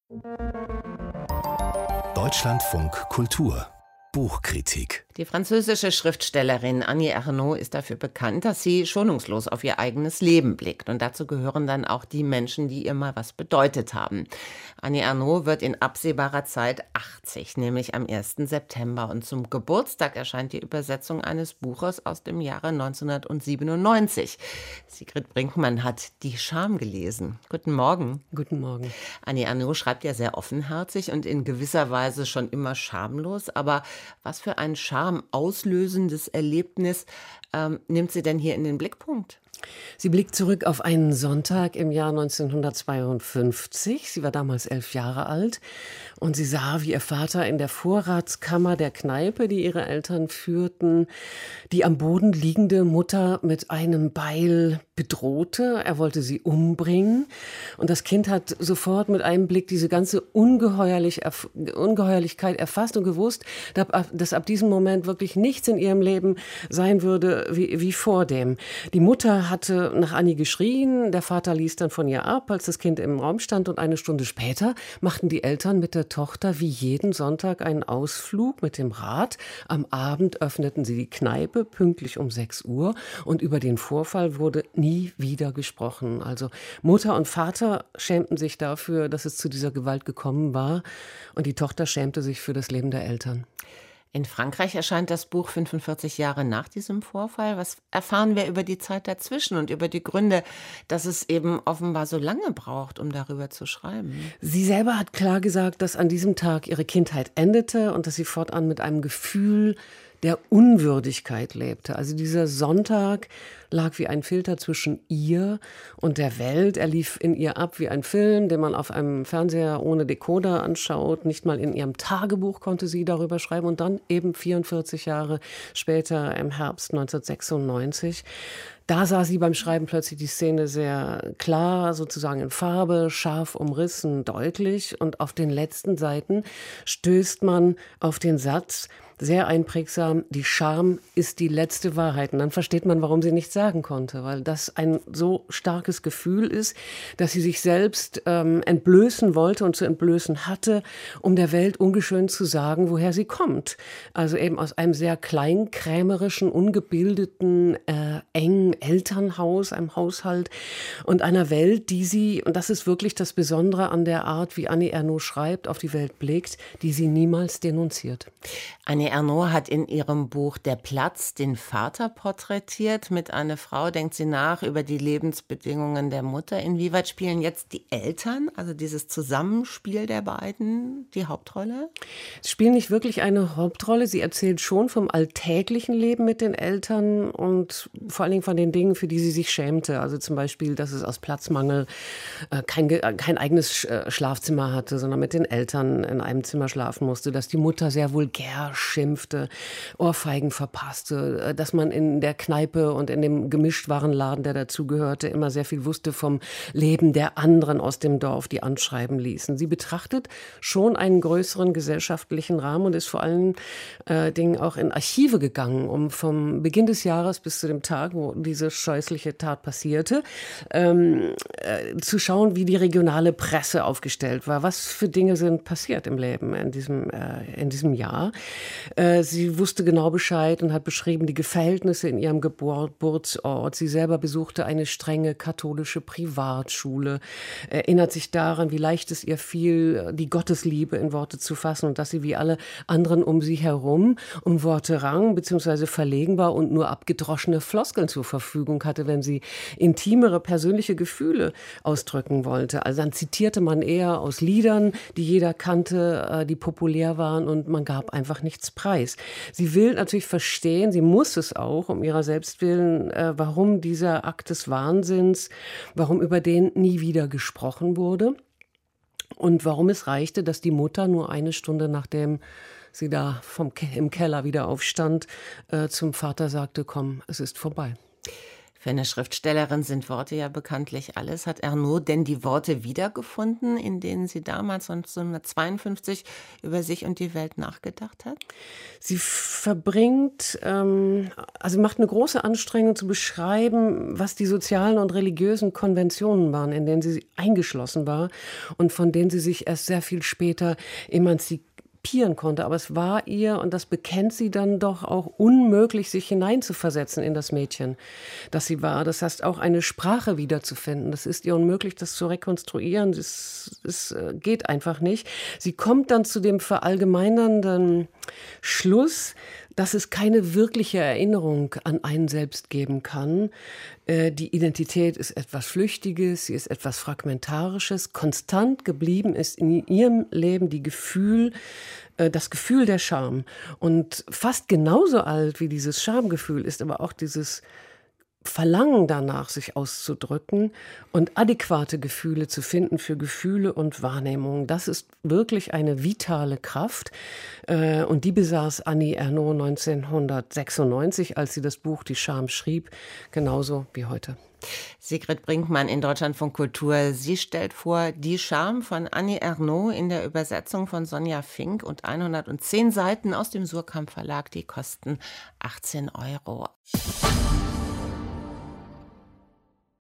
Deutschlandfunk Kultur Buchkritik. Die französische Schriftstellerin Annie Ernaux ist dafür bekannt, dass sie schonungslos auf ihr eigenes Leben blickt. Und dazu gehören dann auch die Menschen, die ihr mal was bedeutet haben. Annie Ernaux wird in absehbarer Zeit 80, nämlich am 1. September. Und zum Geburtstag erscheint die Übersetzung eines Buches aus dem Jahre 1997. Sigrid Brinkmann hat Die Scham gelesen. Guten Morgen. Guten Morgen. Annie Ernaux schreibt ja sehr offenherzig und in gewisser Weise schon immer schamlos. Aber was für ein schamauslösendes Erlebnis nimmt sie denn hier in den Blickpunkt? Sie blickt zurück auf einen Sonntag im Jahr 1952. Sie war damals 11 Jahre alt und sie sah, wie ihr Vater in der Vorratskammer der Kneipe, die ihre Eltern führten, die am Boden liegende Mutter mit einem Beil bedrohte. Er wollte sie umbringen. Und das Kind hat sofort mit einem Blick diese ganze Ungeheuerlichkeit erfasst und gewusst, dass ab diesem Moment wirklich nichts in ihrem Leben sein würde wie vor dem. Die Mutter hatte nach Annie geschrien, der Vater ließ dann von ihr ab, als das Kind im Raum stand, und eine Stunde später machten die Eltern mit der Tochter wie jeden Sonntag einen Ausflug mit dem Rad. Am Abend öffneten sie die Kneipe pünktlich um 6 Uhr und über den Vorfall wurde nie wieder gesprochen. Also Mutter und Vater schämten sich dafür, dass es zu dieser Gewalt gekommen war, und die Tochter schämte sich für das Leben der Eltern. In Frankreich erscheint das Buch 45 Jahre nach diesem Vorfall. Was erfahren wir über die Zeit dazwischen und über die Gründe, dass es eben offenbar so lange braucht, um darüber zu schreiben? Sie selber hat klar gesagt, dass an diesem Tag ihre Kindheit endete und dass sie fortan mit einem Gefühl der Unwürdigkeit lebte. Also dieser Sonntag lag wie ein Filter zwischen ihr und der Welt. Er lief in ihr ab wie ein Film, den man auf einem Fernseher ohne Decoder anschaut. Nicht mal in ihrem Tagebuch konnte sie darüber schreiben. Und dann eben 44 Jahre später, im Herbst 1996, da sah sie beim Schreiben plötzlich die Szene sehr klar, sozusagen in Farbe, scharf umrissen, deutlich. Und auf den letzten Seiten stößt man auf den Satz, sehr einprägsam: Die Scham ist die letzte Wahrheit. Und dann versteht man, warum sie nichts sagen konnte, weil das ein so starkes Gefühl ist, dass sie sich selbst entblößen wollte und zu entblößen hatte, um der Welt ungeschönt zu sagen, woher sie kommt. Also eben aus einem sehr kleinkrämerischen, ungebildeten, engen Elternhaus, einem Haushalt und einer Welt, die sie, und das ist wirklich das Besondere an der Art, wie Annie Ernaux schreibt, auf die Welt blickt, die sie niemals denunziert. Annie Ernaux hat in ihrem Buch Der Platz den Vater porträtiert. Mit einer Frau denkt sie nach über die Lebensbedingungen der Mutter. Inwieweit spielen jetzt die Eltern, also dieses Zusammenspiel der beiden, die Hauptrolle? Sie spielen nicht wirklich eine Hauptrolle. Sie erzählt schon vom alltäglichen Leben mit den Eltern und vor allen Dingen von den Dingen, für die sie sich schämte. Also zum Beispiel, dass es aus Platzmangel kein eigenes Schlafzimmer hatte, sondern mit den Eltern in einem Zimmer schlafen musste, dass die Mutter sehr vulgär schimpfte, Ohrfeigen verpasste, dass man in der Kneipe und in dem Gemischtwarenladen, der dazugehörte, immer sehr viel wusste vom Leben der anderen aus dem Dorf, die anschreiben ließen. Sie betrachtet schon einen größeren gesellschaftlichen Rahmen und ist vor allen Dingen auch in Archive gegangen, um vom Beginn des Jahres bis zu dem Tag, wo diese scheußliche Tat passierte, zu schauen, wie die regionale Presse aufgestellt war. Was für Dinge sind passiert im Leben in diesem Jahr. Sie wusste genau Bescheid und hat beschrieben die Verhältnisse in ihrem Geburtsort. Sie selber besuchte eine strenge katholische Privatschule, erinnert sich daran, wie leicht es ihr fiel, die Gottesliebe in Worte zu fassen und dass sie wie alle anderen um sie herum um Worte rang bzw. verlegen war und nur abgedroschene Floskeln zur Verfügung hatte, wenn sie intimere persönliche Gefühle ausdrücken wollte. Also dann zitierte man eher aus Liedern, die jeder kannte, die populär waren, und man gab einfach nichts preis. Sie will natürlich verstehen, sie muss es auch, um ihrer selbst willen, warum dieser Akt des Wahnsinns, warum über den nie wieder gesprochen wurde und warum es reichte, dass die Mutter nur eine Stunde nachdem sie da im Keller wieder aufstand, zum Vater sagte: Komm, es ist vorbei. Für eine Schriftstellerin sind Worte ja bekanntlich alles. Hat Ernaux denn die Worte wiedergefunden, in denen sie damals 1952 über sich und die Welt nachgedacht hat? Sie verbringt, also macht eine große Anstrengung zu beschreiben, was die sozialen und religiösen Konventionen waren, in denen sie eingeschlossen war und von denen sie sich erst sehr viel später emanzipieren konnte. Aber es war ihr, und das bekennt sie dann doch auch, unmöglich, sich hineinzuversetzen in das Mädchen, das sie war. Das heißt, auch eine Sprache wiederzufinden. Das ist ihr unmöglich, das zu rekonstruieren. Es geht einfach nicht. Sie kommt dann zu dem verallgemeinernden Schluss, dass es keine wirkliche Erinnerung an einen selbst geben kann. Die Identität ist etwas Flüchtiges, sie ist etwas Fragmentarisches. Konstant geblieben ist in ihrem Leben das Gefühl der Scham. Und fast genauso alt wie dieses Schamgefühl ist aber auch dieses Verlangen danach, sich auszudrücken und adäquate Gefühle zu finden für Gefühle und Wahrnehmungen. Das ist wirklich eine vitale Kraft. Und die besaß Annie Ernaux 1996, als sie das Buch Die Scham schrieb, genauso wie heute. Sigrid Brinkmann in Deutschlandfunk Kultur. Sie stellt vor Die Scham von Annie Ernaux in der Übersetzung von Sonja Fink und 110 Seiten aus dem Suhrkamp Verlag. Die kosten 18 €.